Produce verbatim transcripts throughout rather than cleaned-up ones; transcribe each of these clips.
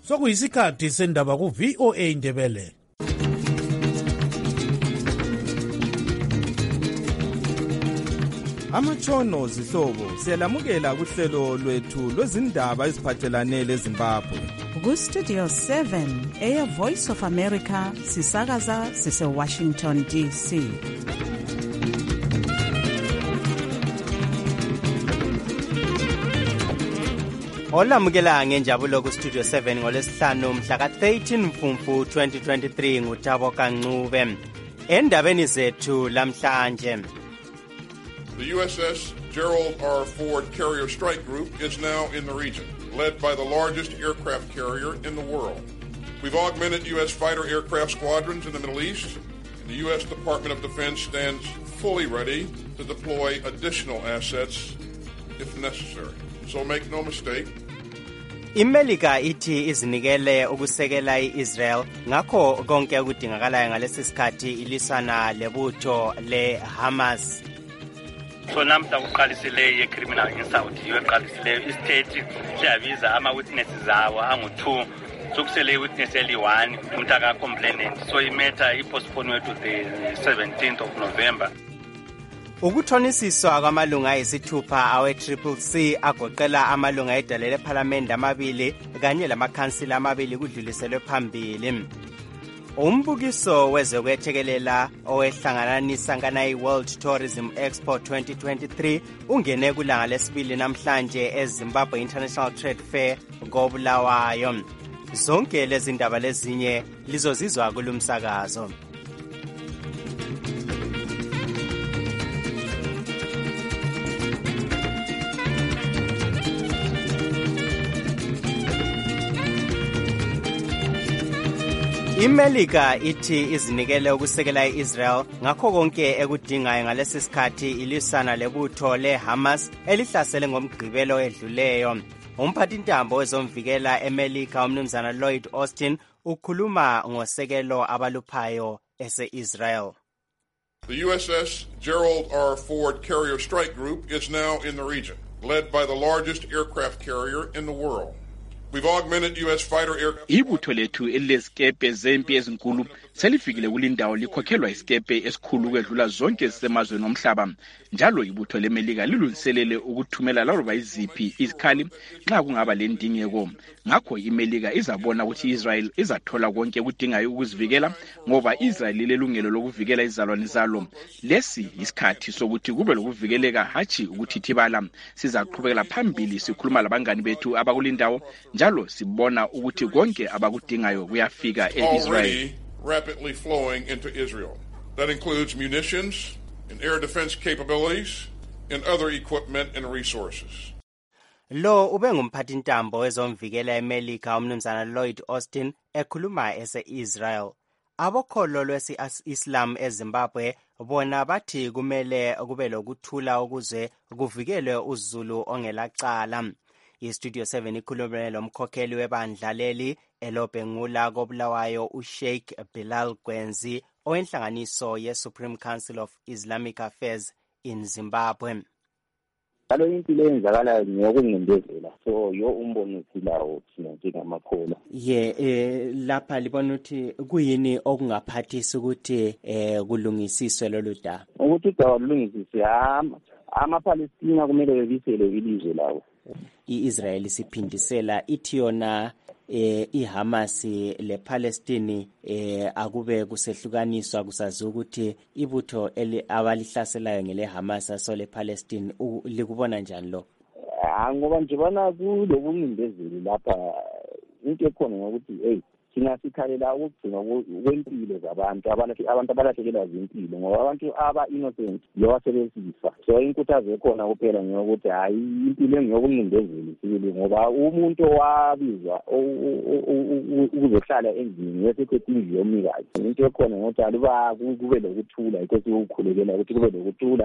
sokuyisikhathi sendaba ku-V O A Ndebele. Amatshono zihlobo siyalamukela kuhlelo lwethu lwezindaba eziphathelane leZimbabwe. Ku-Studio seven eya Voice of America sisakaza sise Washington D C. Olamukela ngenjabulo ku-Studio seven ngolesihlanu mhla ka-thirteen Mfumfu twenty twenty-three nguThabo Kancube. Endabeni zethu lamhlanje. The U S S Gerald R. Ford Carrier Strike Group is now in the region, led by the largest aircraft carrier in the world. We've augmented U S fighter aircraft squadrons in the Middle East, and the U S Department of Defense stands fully ready to deploy additional assets if necessary. So make no mistake. iMelika ithi izinikele ukusekela iIsrael ngakho konke okudingakalayo ngalesi sikhathi ilisana lebutho leHamas. So namhla uqalisile ye-criminal insult yoqalisile istate siyabiza ama-witnesses awo angu-two sokusele i-witness eli-one umntaka complainant so imatter ipostponwe to the seventeenth of November. Ukuthonisiswa kwamalunga ayisithupha awe-Triple C agoqela amalunga edale lephalamende amabili kanye lamakhansila amabili kudluliselwe phambili. Umbukiso wezokwethekelela owehlangananisa ngana World Tourism Expo twenty twenty-three ungene kulanga lesibili namhlanje eZimbabwe International Trade Fair koBulawayo. Zonke lezi ndaba lezinye lizozizwa kulumsakazo. iMelika ithi izinikele ukusekela iIsrael ngakho konke ekudingayo ngalesi sikhathi ilisana lebutho leHamas elihlasele ngomgqibelo edluleyo. Umphathintambo wezomvikela eMelika umnumzana Lloyd Austin ukhuluma ngosekelo abaluphayo ese-Israel. The U S S Gerald R. Ford Carrier Strike Group is now in the region, led by the largest aircraft carrier in the world. We've augmented U S fighter aircraft. Ibutho lethu elilezikepe zempi ezinkulu selifikile kulindawo likhokhelwa isikepe esikhulu kwedlula zonke ezisemazweni omhlaba. Njalo ibutho leMelika lilungiselele ukuthumela laroba iziphi izikhali nxa kungaba lendingeko. Ngakho iMelika izabona ukuthi iIsrael izathola konke ekudingayo ukuzivikela ngoba iIsrael lilelungelo lokuvikela izalwane zalo. Lesi isikhathi sokuthi kube lokuvikeleka hatshi ukuthithibala. Sizaqhubekela phambili sikhuluma labangani bethu abakulindawo njalo sibona ukuthi konke abakudingayo kuyafika eIsrael. Rapidly flowing into Israel. That includes munitions and air defense capabilities and other equipment and resources. Lo ube ngumphathintambo wezomvikela eMelika umnumzana Lloyd Austin ekhuluma ese-Israel. Abokholo lwesi-Islam eZimbabwe bona bathi kumele kube lokuthula ukuze kuvikelwe uZulu ongelacala. iStudio seven ikhulume lomkhokheli webandla leli elobhengula koBulawayo uSheikh Bilal Gwenzi owenhlanganiso ye-Supreme Council of Islamic Affairs in Zimbabwe. Alo impilo eyenzakalayo ngiyokungcindezela so yo umbono silawo thina njengamakhola. Ye eh lapha libona ukuthi kuyini okungaphathisa ukuthi eh kulungisiswe lolu daba. Ukuthi udaba lulungisiswe ama-Palestina kumele bebisele ilizwe lawo. iIsrael siphindisela ithi yona eh iHamas lePalestine eh akube kusehlukaniswa kusazi ukuthi ibutho eli abalihlaselayo ngeleHamas so lePalestine likubona njani lo? Ngoba nje bana kulobungindezeli lapha into ekhona ngokuthi hey thina sikhalela ukugcina kwempilo zabantu abantu abantu abalahlekelwa zimpilo ngoba abantu aba innocent lewasebenzisa so inkuthazo ekhona kuphela ngokuthi hayi impilo engiyokungindezeli sibili ngoba umuntu wabizwa ukuzohlala endlini yesekhetini yomikazi into ekhona ngokuthi aluba kube lokuthula ikosi ukukhulekela ukuthi kube lokuthula.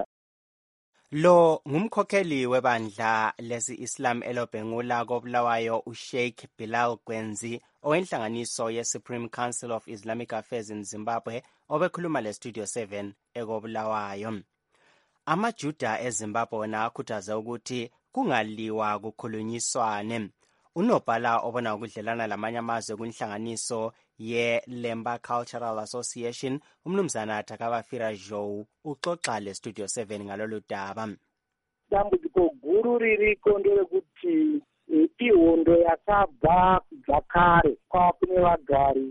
Lo ngumkhokheli webandla lesi-Islam elobhengula koBulawayo uSheikh Bilal Gwenzi owenhlanganiso ye-Supreme Council of Islamic Affairs in Zimbabwe obekhuluma leStudio seven ekoBulawayo. AmaJuda eZimbabwe nakhuthaza ukuthi kungaliwa kukhulunyiswane. unobhala obona ukudlelana lamanye amazwe kunhlanganiso ye-Lemba Cultural Association umnumzana Takabafira Joe uxoxa le-Studio seven ngalolu daba. Dambudziko guru ririko nderekuti ihondo yakabva kubva kare kwava kune vagari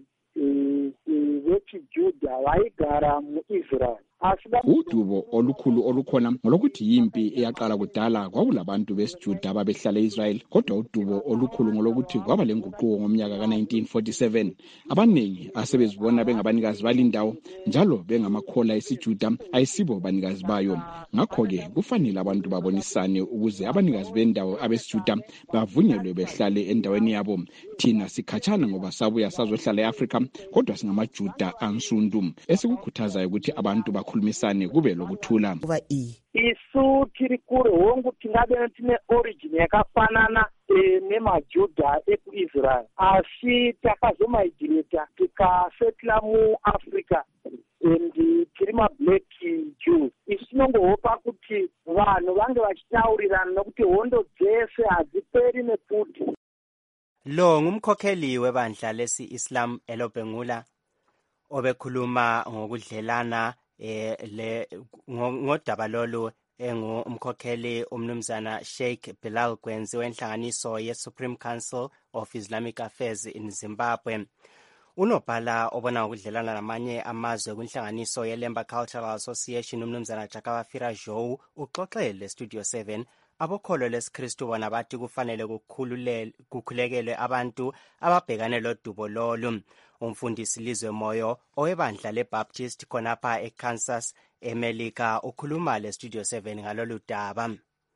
vechijudha vaigara muIsrael. Udubo olukhulu olukhona ngolokuthi yimpi eyaqala kudala kwakulabantu besiJuda ababehlala eIsrael, kodwa udubo olukhulu ngolokuthi kwaba lenguquko ngomnyaka ka nineteen forty-seven. Abaningi asebezibona bengabanikazi balindawo njalo bengamakhola esiJuda ayisibo banikazi bayo. Ngakho-ke kufanele abantu babonisane ukuze abanikazi bendawo abesiJuda bavunyelwe behlale endaweni yabo. Thina sikhatshana ngoba sabuya sazohlala eAfrika, kodwa singamaJuda ansundu esikukhuthazayo ukuthi abantu bakhulumisane kube lokuthula. Isu tiri kure hongu tingabe tine origin yakafanana nemaJudha ekuIsrael, asi takazomigrata tikasetla muAfrica and tiri mablack Jews. Isu tinongohopa kuti vanhu vange vachitaurirana nokuti hondo dzese hadziperi nekuti. Lo ngumkhokheli webandla lesi-Islam eLobengula obekhuluma ngokudlelana eh le ngodaba lolu engumkhokheli umnumzana Sheikh Bilal Gwenzi wenhlanganiso ye-Supreme Council of Islamic Affairs in Zimbabwe. Unobhala obona ukudlelana namanye amazwe kunhlanganiso ye-Lemba Cultural Association umnumzana Takabafira Joe uxoxele Studio seven abokholo lesiKristu bona bathi kufanele kukhululele kukhulekelwe abantu ababhekane lodubo lolu. Umfundisi Lizwe Moyo owebandla leBaptist khonapha eKansas eMelika ukhuluma leStudio seven ngalolu daba.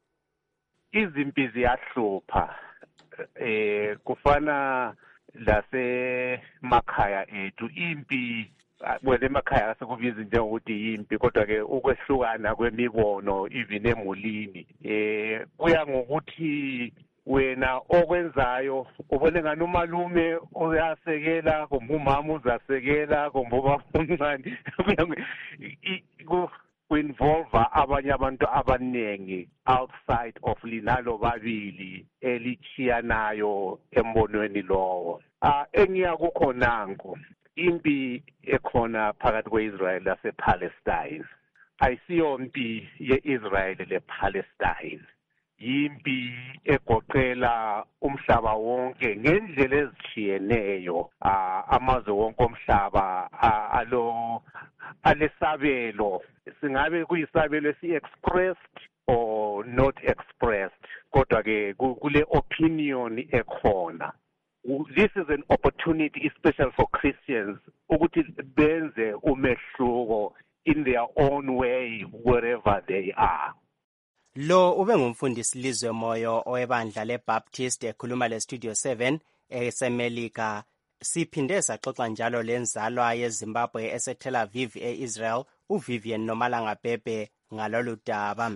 Izimpi ziyahlupha eh kufana lase makhaya ethu impi wena emakhaya sekubiza njengokuthi impi, kodwa ke ukwehlukana kwemibono even emulini eh kuya ngokuthi wena okwenzayo ubone ngani umalume uyasekela kumbe umama uzasekela kumbe ubaba omncane ku-involve abanye abantu abaningi outside of linalo babili elichiyanayo embonweni lowo. Ah engiya kukho nanko impi ekhona phakathi kwe-Israel lase-Palestine ayisiyo impi ye-Israel le-Palestine, yimpi egoqela umhlaba wonke ngendlela ezitshiyeneyo. Amazwe wonke omhlaba alo alesabelo, singabe kuyisabelo esi-expressed or not expressed, kodwa ke kule opinion ekhona. This is an opportunity especially for Christians ukuthi benze umehluko in their own way wherever they are. Lo ube ngumfundisi Lizwe Moyo owebandla leBaptist ekhuluma leStudio seven esemelika. Siphinde saxoxa njalo lenzalwa yeZimbabwe eseTel Aviv eIsrael uVivian Nomalanga Bhebhe ngalolu daba.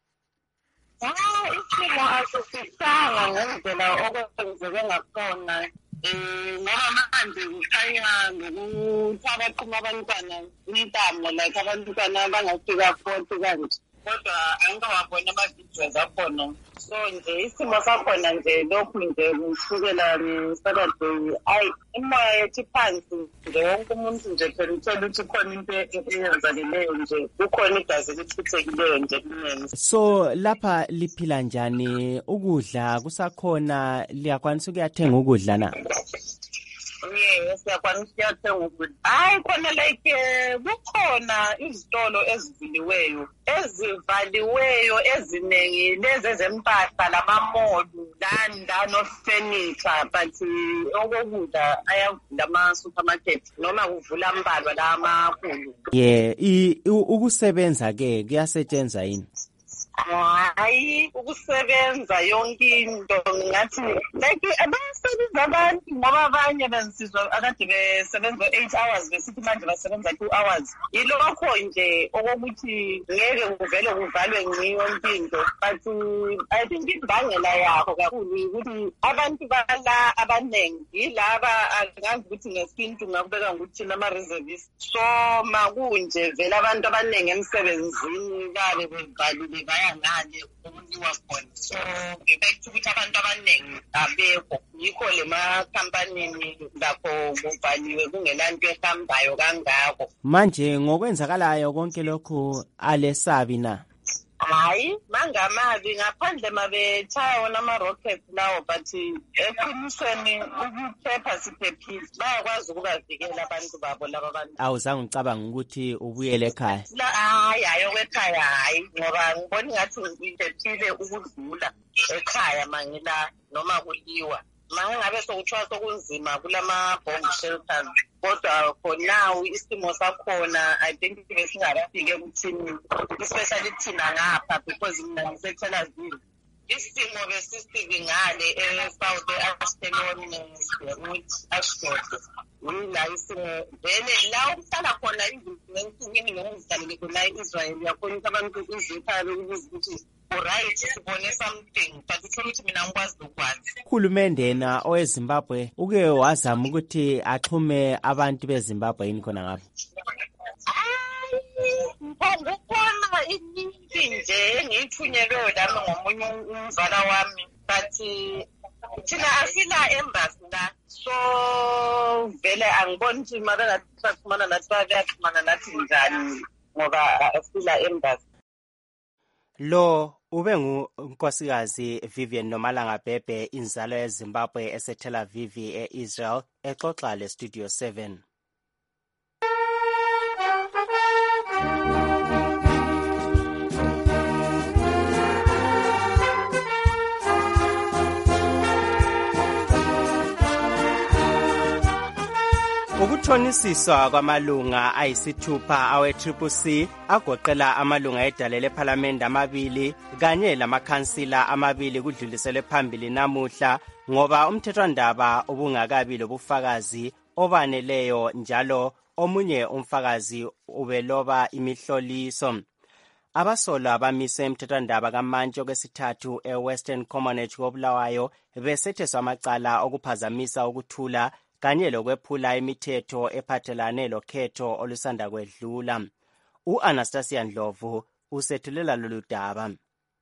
Ah, isimo asisisanga ngendlela okwenzeke ngakhona. Eh ngoba manje kukhanya ngokuthi abaqhuma abantwana intamo like abantwana abangafika forty kanje. Kodwa angikawabona ama-videos akhona, so nje isimo sakhona nje lokhu nje kusukela ngeSaturday ayi imoya yethi phansi nje wonke umuntu nje phela uthola ukuthi khona into eyenzakeleyo nje kukhona igazi elichithekileyo nje kuningi. So lapha liphila njani? Ukudla kusakhona? Liyakwanisa ukuyathenga ukudla na? Yes, siyakwanisa ukuyathenga ukudla. Hayi khona like kukhona izitolo ezivuliweyo ezivaliweyo eziningi lezi ezempahla lamamolu landano furniture, but okokudla ayavula ama-supermarket noma kuvula ambalwa la amakhulu. Yeah, ukusebenza ke kuyasetshenzwa yini? Hayi ukusebenza yonke into ngathi like abasebenza abantu ngoba abanye bensizwa akade besebenza eight hours besithi manje basebenza two hours. Yilokho nje okokuthi ngeke kuvele kuvalwe ngiyonke into, but I think imbangela yakho kakhulu ukuthi abantu bala abanengi yilaba angazi ukuthi ngesintu ngakubeka ukuthi nama-reservists, so makunje vele abantu abanengi emsebenzini babe bevalile baya ngale okuliwa khona, so ngibekho ukuthi abantu abaningi abaningi abekho yikho le makhampanini lapho kubhaliwe kungelanto ehambayo kangako. Manje ngokwenzakalayo konke lokhu alesabi na? Hayi mangamabi ngaphandle mabetshaya wona ama-rockets lawo but eqinisweni ukuphepha siphephile bayakwazi ukubavikela abantu babo laba abantu. Awuzange ucabanga ukuthi ubuyele ekhaya? Hayi hayi okwekhaya hayi ngoba ngibona ngathi ngiphephile ukudlula ekhaya mangila noma kuliwa. Mangabe sokuthiwa sokunzima kulama-bomb shelters kodwa for now isimo sakhona I think besingakafike kuthini especially thina ngapha because mina ngisethela zini isimo besisibi ngale e-South Ashkelon Ashdod yila isimo vele la ukuhlala khona izinto ngomdlalo khona e-Israel yakhona ukuthi abantu izipha ukuthi right sibone something but ukuthi mina ngikwazi ukwazi. Uhulumende na oweZimbabwe uke wazama ukuthi axhume abantu beZimbabwe yini khona ngapha? Ngokubona iningi nje engiyithunyelwe lami ngomunye umzala wami but thina asila embassy la so vele angiboni ukuthi mabengaxhumana nathi bayaxhumana nathi njani ngoba asila embassy. Lo ube ngunkosikazi Vivian Nomalanga Bhebhe inzalo yeZimbabwe eseTel Aviv eIsrael exoxa le Studio seven. Ukuthonisiswa kwamalunga ayisithupha awe-Triple C agoqela amalunga edale lephalamende amabili kanye lamakhansila amabili kudluliselwe phambili namuhla ngoba umthethwandaba ubungakabi lobufakazi obaneleyo njalo omunye umfakazi ubeloba imihloliso. Abasolwa bamise umthethwandaba kamantshi okwesithathu e-Western Commonwealth koBulawayo besetheswa amacala okuphazamisa ukuthula kanye lokwephula imithetho ephathelane lokhetho olusanda kwedlula. U-Anastasia Ndlovu usethulela lolu daba.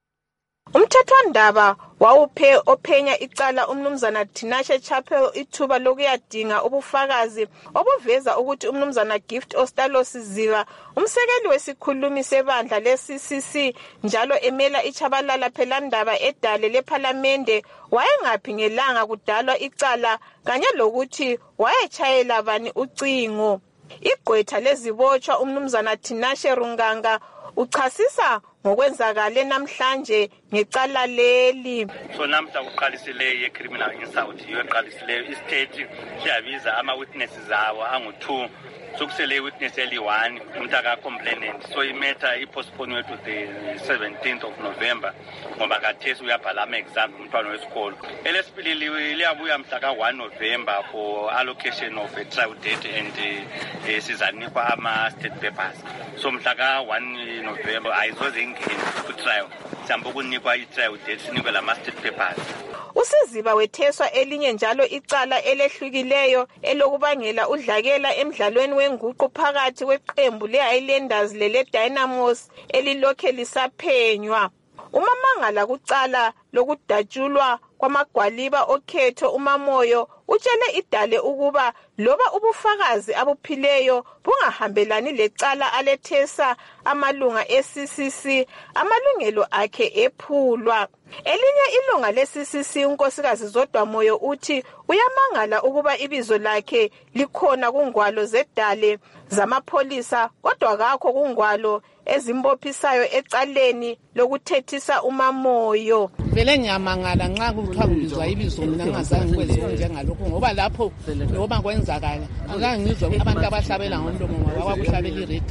Umthethwandaba wawuphe ophenya icala umnumzana Tinashe Chapel ithuba lokuyadinga ubufakazi obuveza ukuthi umnumzana Gift Ostalos Ziva umsekeli wesikhulumi sebandla le-C C C njalo emela ichabalala phelandaba edale lephalamende wayengaphi ngelanga kudalwa icala kanye lokuthi wayechayela bani ucingo. Igqwetha lezibotshwa umnumzana Tinashe Runganga uchasisa ngokwenzakale namhlanje ngecala leli. So namhla uqalisile ye-criminal insult yoqalisile istate siyabiza ama-witnesses awo angu-two sokusele witness eli-one umntaka complainant so imatter ipostponwe to the seventeenth of November ngoba kathesi uyabhala ama-exam umntwana wesikolo. Elesibili liyabuya mhla ka-one November for allocation of a trial date and uh, sizanikwa ama-state papers. So mhla ka-one November ayizoze ingeni ku-trial sihamba ukunikwa i-trial date sinikwe lama-state papers. uSiziba wetheswa elinye njalo icala elehlukileyo elokubangela udlakela emidlalweni wenguqu phakathi kweqembu le-Highlanders lele-Dynamos elilokhe lisaphenywa. Umamangala kucala lokudatshulwa kwamagwaliba okhetho uMamoyo utshele idale ukuba loba ubufakazi abuphileyo bungahambelani lecala alethesa amalunga e-C C C amalungelo akhe ephulwa. Elinye ilunga le-C C C unkosikazi Zodwa Moyo uthi uyamangala ukuba ibizo lakhe likhona kungwalo zedale zamapholisa kodwa kakho kungwalo ezimbophisayo ecaleni lokuthethisa uMamoyo. Vele ngiyamangala nxa kuthiwa ngibizwa ibizo mina ngazange ngikwenze njengalokho ngoba lapho noma kwenzakala azange ngizwe abantu abahlabela ngomlomo ngoba kwakuhlabela iredio.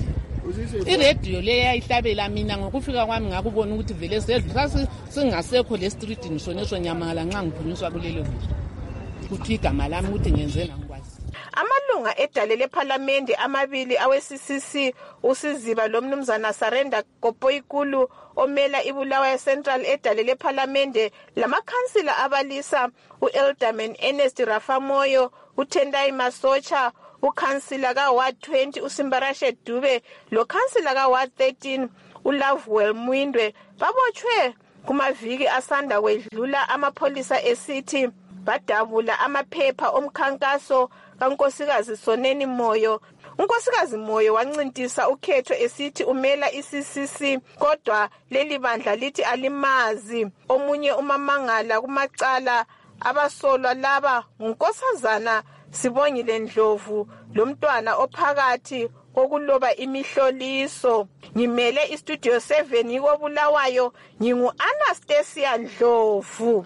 Iredio le yayihlabela mina ngokufika kwami ngakubona ukuthi vele sedlula singasekho le street nishonesho nyamangala nxa ngiphunyiswa kulelo bizwe. Kuthi igama lami ukuthi ngenzena ngikwazi. Amalunga edale lephalamende amabili awe-C C C uSiziba lomnumzana Sarenda Kopoikulu omela iBulawayo Central edale lephalamende lamakhansila abalisa uElderman Ernest Rafamoyo, uTendai Masocha, ukhansila ka-Ward twenty uSimbarashe Dube lo khansila ka-Ward thirteen uLovewell Mwindwe babotshwe Kumaviki asanda kwedlula amapholisa esithi badabula amaphepha omkhankaso kankosikazi Soneni Moyo. Unkosikazi Moyo wancintisa ukhetho esithi umela i-C C C kodwa leli bandla lithi alimazi. Omunye umamangala kumacala abasolwa laba ngunkosazana Sibongile Ndlovu lomntwana ophakathi kokuloba imihloliso. Ngimele istudio seven ikobulawayo, ngingu Anastasia Ndlovu.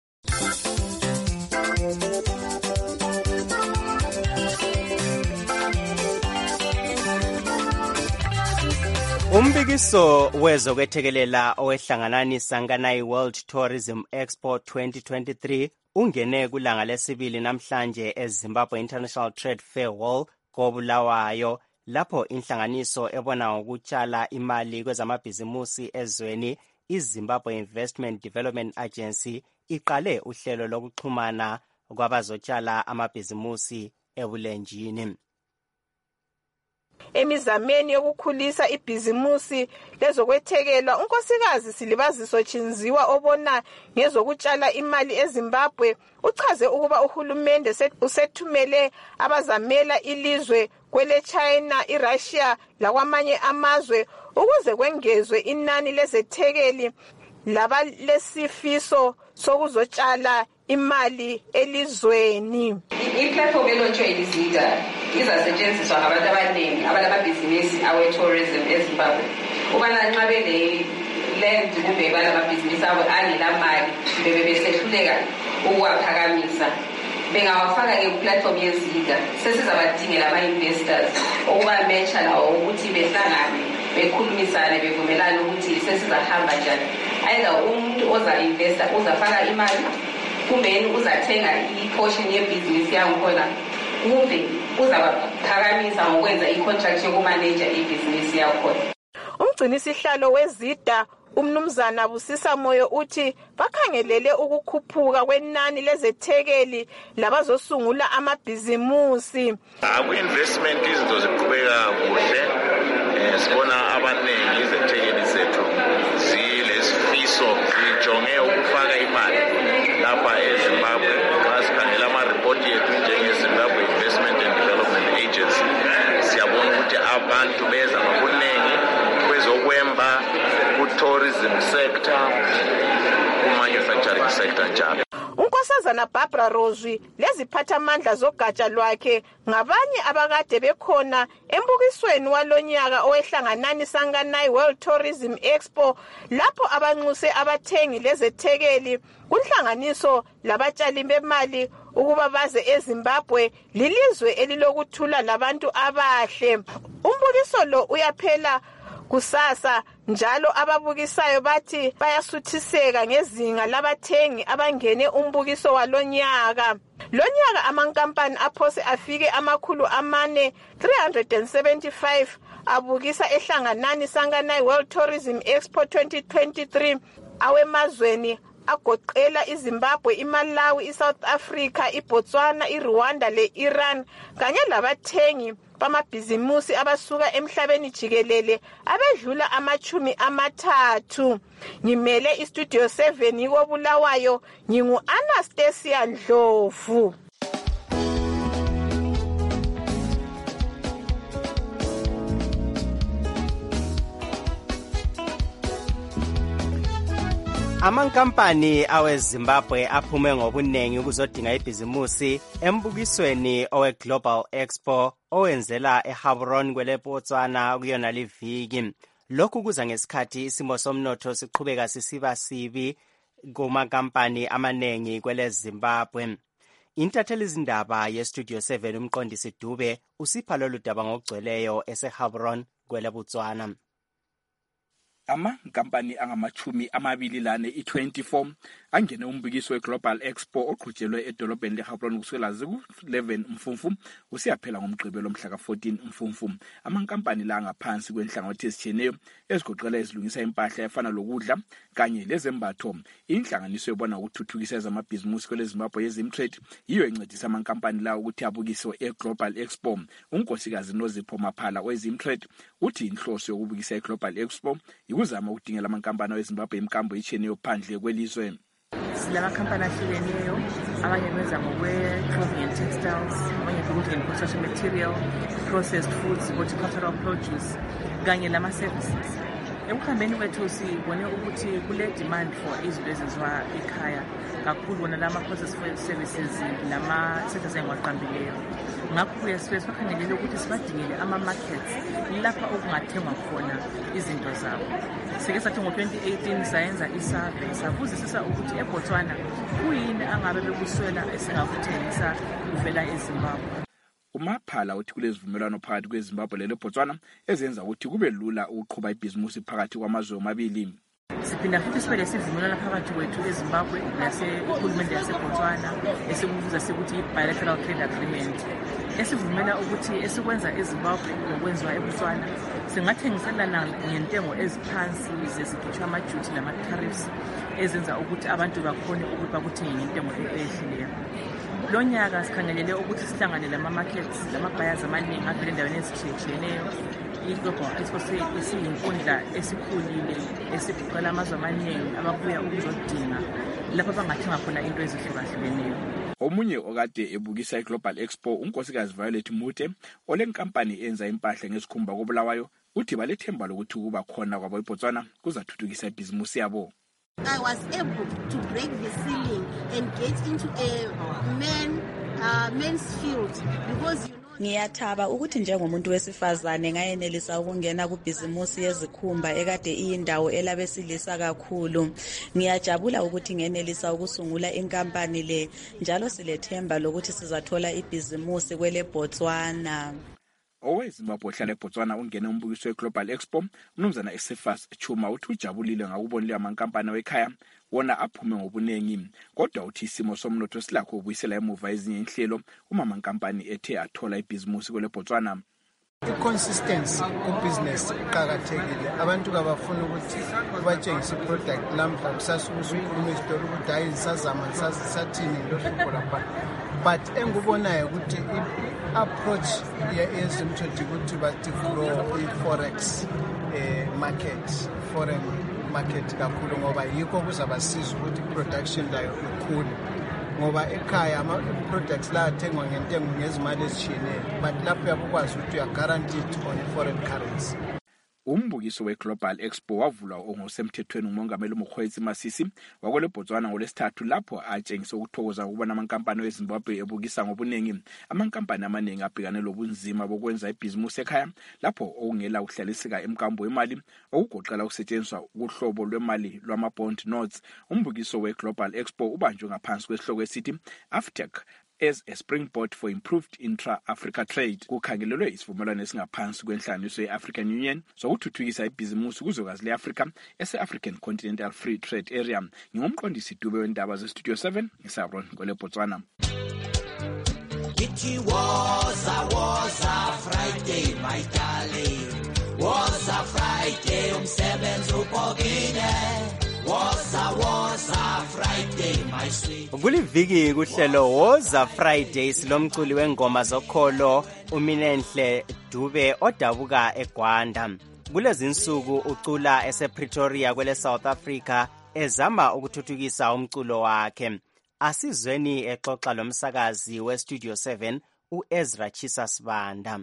Umbikiso wezokwethekelela owehlangananisa Sanganai World Tourism Expo twenty twenty-three ungene kulanga lesibili namhlanje eZimbabwe International Trade Fair Hall koBulawayo, lapho inhlanganiso ebona ngokutshala imali kwezamabhizimusi ezweni iZimbabwe Investment Development Agency iqale uhlelo lokuxhumana kwabazotshala amabhizimusi ebulenjini. Emizameni yokukhulisa ibhizimusi lezokwethekelwa, unkosikazi Silibaziso Chinziwa obona ngezokutshala imali eZimbabwe uchaze ukuba uhulumende usethumele abazamela ilizwe kwele China, iRussia lakwamanye amazwe ukuze kwengezwe inani lezethekeli laba lesifiso sokuzotshala imali elizweni. Iplatform elontshe ilizida izasetshenziswa ngabantu abaningi abalabhizinisi awe-tourism eZimbabwe ukubana nxa bele land kumbe balabhizinisi abo angelamali bebe besehluleka ukuwaphakamisa bengawafaka kuplatform yezida sesizabadingela ama-investors ukubametsha lawo ukuthi behlangane bekhulumisane bevumelane ukuthi sesizahamba njani. Either umuntu oza-investa uzafaka imali kumbe uzathenga i-portion yebhizinisi yangikhona kumbe uzabaphakamisa ngokwenza i-contract yokumanager ibhizinisi yakhona. Umgcinisihlalo wezida umnumzana Busisa Moyo uthi bakhangelele ukukhuphuka kwenani lezethekeli labazosungula amabhizimusi. Aku-investment izinto ziqhubeka kuhle, sibona abaningi izethekeli zethu zilesifiso zijonge ukufaka imali lapha eZimbabwe. Xa sikhangela amaripoti yethu njenge-Zimbabwe Investment and Development Agency siyabona ukuthi abantu beza ngobuningi kwezokwemba, ku-tourism sector, ku-manufacturing sector njalo. Unkosazana Barbara Rozwi leziphathamandla zogatsha lwakhe ngabanye abakade bekhona embukisweni walonyaka owehlanganani Sanganai World Tourism Expo, lapho abanxuse abathengi lezethekeli kunhlanganiso labatshali bemali ukuba baze eZimbabwe, lilizwe elilokuthula labantu abahle. Umbukiso lo uyaphela kusasa njalo ababukisayo bathi bayasuthiseka ngezinga labathengi abangene umbukiso walonyaka. Lonyaka amankampani aphose afike amakhulu amane three hundred seventy-five abukisa ehlanganani Sanganai World Tourism Expo twenty twenty-three awemazweni agoqela iZimbabwe, iMalawi, iSouth Africa, iBotswana, iRwanda le-Iran kanye labathengi bamabhizimusi abasuka emhlabeni jikelele abedlula amachumi amathathu. Ngimele istudio seven ikobulawayo, ngingu Anastasia Ndlovu. Amankampani aweZimbabwe aphume ngobunengi ukuzodinga ibhizimusi embukisweni owe Global Expo owenzela eHaburon kwele Botswana kuyona liviki. Lokhu kuza ngesikhathi isimo somnotho siqhubeka sisiba sibi kumankampani amanengi kwele Zimbabwe. Intatheli izindaba yeStudio seven umqondisi Dube usipha lolu daba ngokugcweleyo eseHaburon kwele Botswana. Amankampani angamachumi amabili lane i twenty-four angene umbukiso weGlobal Expo oqhutshelwe edolobheni leGaborone kusukela ziku eleven Mfumfu usiyaphela ngomgqibelo mhla ka fourteen Mfumfu. Amankampani la ngaphansi kwenhlangothi ezitshiyeneyo ezigoqela ezilungisa impahla efana lokudla kanye lezembatho. Inhlanganiso ebona ukuthuthukisa ezamabhizinisi kweleZimbabwe yeZimtrade yiyo encedisa amankampani la ukuthi abukiswe eGlobal Expo. Unkosikazi Nozipho Maphala weZimtrade uthi inhloso yokubukisa eGlobal Expo ikuzama ukudingela amankampani weZimbabwe imkambo etshiyeneyo phandle kwelizwe. Silama-company ahlukeneyo, abanye benza ngokwe-clothing and textiles, abanye food and construction material, processed foods, horticultural produce, kanye lama-services. Ekuhambeni kwethu sibone ukuthi kule demand for izinto ezenziwa ekhaya kakhulu wona lama-processed services nama-sectors engwaqambileyo. Ngakho-ke sibe sibakhangelele ukuthi sibadingele ama-markets lapha okungathengwa khona izinto zabo. Sike sathi ngo-twenty eighteen sayenza isurvey sabuzisisa ukuthi eBotswana kuyini angabe bekuswela esingakuthengisa kuvela eZimbabwe. Umaphala uthi kulezivumelwano phakathi kweZimbabwe leBotswana ezenza ukuthi kube lula ukuqhuba ibhizinisi phakathi kwamazwe omabili. Siphinda futhi sibe lesivumelwano phakathi kwethu eZimbabwe nasehulumende yaseBotswana esikubiza sikuthi i-bilateral trade agreement esivumela ukuthi esikwenza eZimbabwe nokwenziwa eBotswana singathengiselana ngentengo eziphansi zezikhitshwa ama-duty nama-tariffs ezenza ukuthi abantu bakhone ukuthi bakuthenge ngentengo ehlileyo. Lo nyaka sikhangelele ukuthi sihlangane lama-markets lama-buyers amaningi avela endaweni ezitshiyeneyo. I-Global Expo isiyinkundla esikhulile esigoqela amazwe amaningi ababuya ukuzodinga lapho bangathenga khona into ezihlukahlukeneyo. Omunye okade ebukisa iGlobal Expo unkosikazi Violet Mute olenkampani enza impahla ngesikhumba koBulawayo uthi balethemba lokuthi kuba khona kwabo eBotswana kuzathuthukisa ibhizinisi yabo. I was able to break the ceiling and get into a man, uh, men's field because you know Ngiyathaba ukuthi njengomuntu wesifazane ngayenelisa ukungena kubhizimusi yezikhumba ekade iyindawo elabesilisa kakhulu. Ngiyajabula ukuthi ngenelisa ukusungula inkampani le njalo silethemba lokuthi sizathola ibhizimusi kwele Botswana. OweZimbabwe ohlala eBotswana ungene umbukiso weGlobal Expo umnumzana Esefas Chuma uthi ujabulile ngakubonile amankampani wekhaya wona aphume ngobunengi kodwa uthi isimo somnotho silakho ukubuyisela emuva ezinye inhlelo uma amankampani ethe athola ibhizinisi kwele Botswana. I-consistency ku-business iqakathekile. Abantu kabafuna ukuthi batshengise i-product namhla kusasuka usukhuluma isitolo ukuthi hayi sazama sathini lohlupho lapha. But engikubonayo ukuthi i-approach yeZimtrade ukuthi bathi grow i-forex market, foreign market kakhulu ngoba yikho kuzabasiza ukuthi i-production layo ikhule. Ngoba ekhaya ama-products la athengwa ngentengo ngezimali ezishiyeneyo but lapho uyakwazi ukuthi uya guaranteed on foreign currency. Umbukiso weGlobal Expo wavulwa ongosemthethweni umongameli uMokgweetsi Masisi wakwele Botswana ngolesithathu lapho atshengisa ukuthokoza ukubona amankampani weZimbabwe ebukisa ngobunengi. Amankampani amaningi abhekane lobunzima bokwenza ibhizinisi ekhaya lapho okungela ukuhlaliseka emkambo wemali okugoqela ukusetshenziswa kuhlobo lwemali lwama-bond notes. Umbukiso weGlobal Expo ubanjwe ngaphansi kwesihloko esithi AfTech as a springboard for improved intra-Africa trade. Kukhangelelwe isivumelwano esingaphansi kwenhlanganiso ye-African Union sokuthuthukisa ibhizinisi kuzwekazi le-Afrika ese-African Continental Free Trade Area. Ngingumqondisi Dube wendaba ze-Studio seven ngeSabrona kwele Botswana. It was a was a Friday, my darling. Was a Friday, umsebenzi ubhokile. Was a was a Friday, my sweet. Kuliviki kuhlelo Woza Fridays lomculi wengoma zokholo uMinenhle Dube odabuka eGwanda. Kulezi insuku ucula esePretoria kwele South Africa ezama ukuthuthukisa umculo wakhe. Asizweni exoxa lomsakazi weStudio seven uEzra Chisa Sibanda.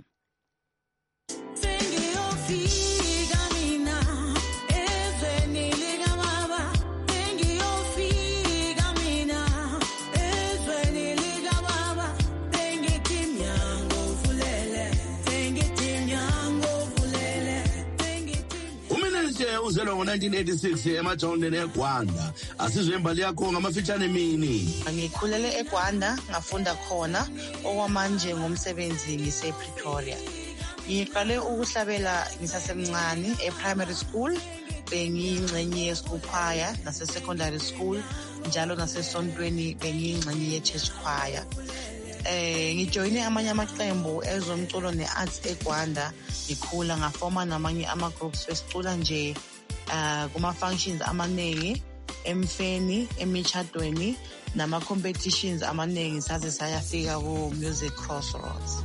Uzelwa ngo nineteen eighty-six emajondeni eGwanda. Asizwe imbali yakho ngamafitshane mini. Ngikhulele eGwanda ngafunda khona okwamanje ngomsebenzi ngise-Pretoria. Ngiqale ukuhlabela ngisasemncane e-primary school bengiyingxenye ye-school choir nase-secondary school njalo nasesontweni bengiyingxenye ye-church choir. Eh ngijoyine amanye amaqembu ezomculo ne-arts eGwanda ngikhula ngafoma namanye ama-groups besicula nje uh, kuma-functions amaningi emfeni emishadweni nama-competitions amaningi saze sayafika ku-music crossroads.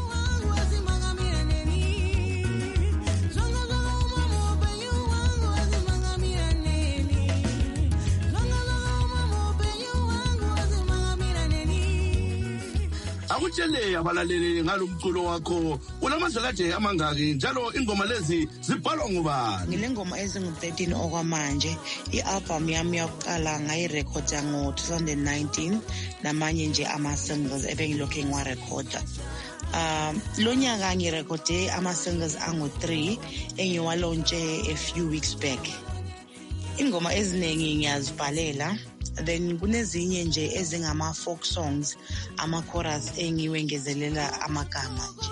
Akutshele abalaleli ngalomculo wakho unamandla kade amangaki njalo ingoma lezi zibhalwa ngubani? Ngilengoma ezingu-thirteen okwamanje. I-album yami yokuqala ngayirekhoda ngo-two thousand nineteen namanye nje ama-singles ebengilokhu ngiwarekhoda. Um lo nyaka ngirekhode ama-singles angu-three engiwalontshe a few weeks back. Ingoma eziningi ngiyazibhalela, then kunezinye nje ezingama-folk songs, ama-chorus engiwengezelela amagama nje.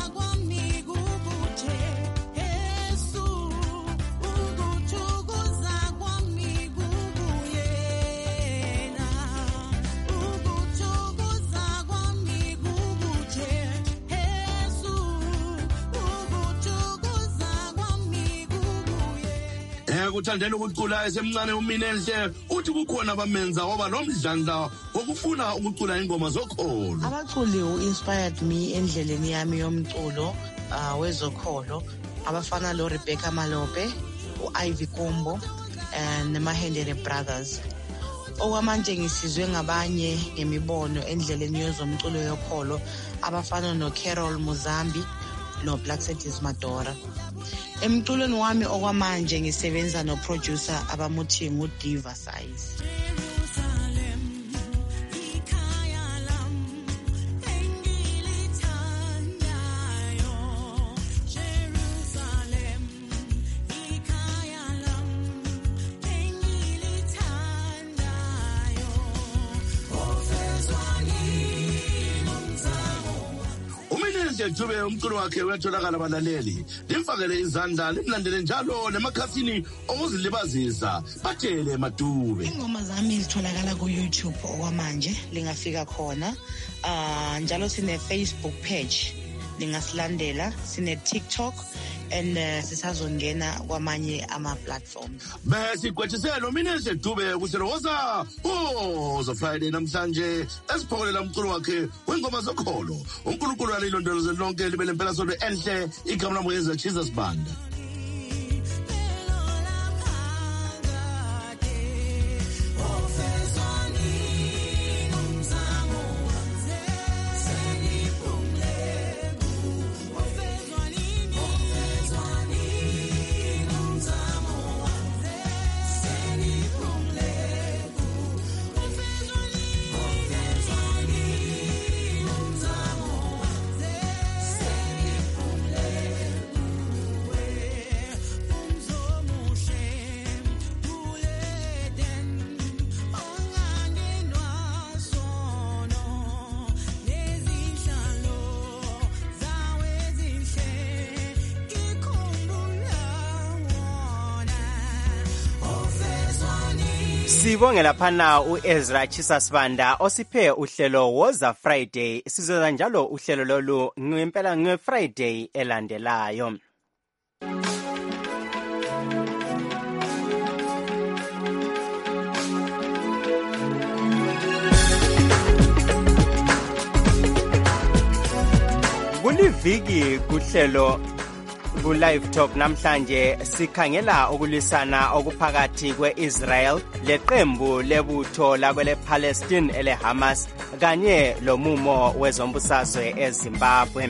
Kuthandela ukucula esemncane umine enhle uthi kukhona abamenza waba nomdlandla wokufuna ukucula ingoma zokholo. Abaculi who-inspired me endleleni yami yomculo uh, wezokholo abafana lo Rebecca Malope, u-Ivy Kombo and Mahendele Brothers. Okwamanje ngisizwe ngabanye ngemibono endleleni yezomculo yokholo abafana no Carol Muzambi no Black Sadis Madora. Emculweni wami okwamanje ngisebenza no producer abamuthi nguDiva Size. Jube umculo wakhe wetholakala abalaleli limfakele izandla limlandele njalo nemakhasini okuzilibazisa bathele Madube. Ingoma zami zitholakala ku YouTube okwamanje lingafika khona uh, njalo sine Facebook page lingasilandela, sine TikTok and uh, sisazongena kwamanye ama platforms. Bese kwethiselo mina nje Dube kuseroza Woza Friday namhlanje esiphokolela umculo wakhe wengoma zokholo. uNkulunkulu alilondoloze lonke libe lempela sonto enhle igama lami yenza Jesus Banda. Sibongela phana uEzra Chisasibanda osiphe uhlelo Woza Friday. Sizoza njalo uhlelo lolu ngempela nge Friday elandelayo. Kuliviki kuhlelo ku-Live Talk namhlanje sikhangela ukulwisana okuphakathi kwe-Israel leqembu lebutho lakwele Palestine ele Hamas kanye lomumo wezombusazwe eZimbabwe.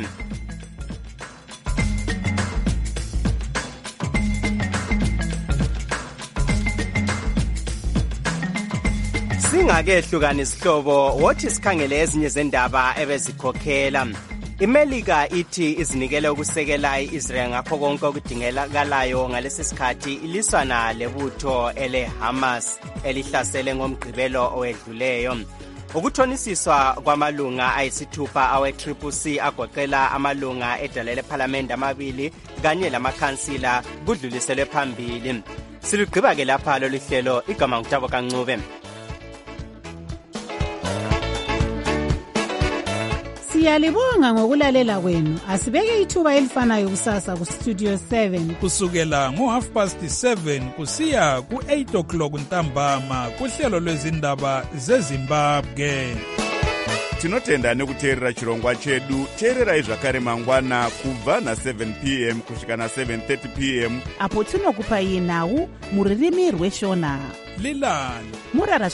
Singake hlukana isihlobo wothi sikhangele ezinye zendaba ebezikhokhela. iMelika ithi izinikele ukusekela iIsrael ngakho konke okudingelakalayo ngalesi sikhathi iliswana lebutho ele Hamas elihlasele ngomgqibelo owedluleyo. Ukuthonisiswa kwamalunga ayisithupha awe-C C C agoqela amalunga edala lePhalamende amabili kanye lamakhansila kudluliselwe phambili. Silugqiba-ke lapha lolu hlelo, igama ngutabo kancube. Siyalibonga ngokulalela kwenu. Asibeke ithuba elifanayo kusasa ku Studio seven kusukela ngo half past seven kusiya ku eight o'clock ntambama kuhlelo lwezindaba zeZimbabwe. Tinotenda nekuteerera chirongwa chedu. Teererai zvakare mangwana kubva na seven p m kusvika na seven thirty p m apo tinokupai nhau muririmi rweshona. Lilani Murara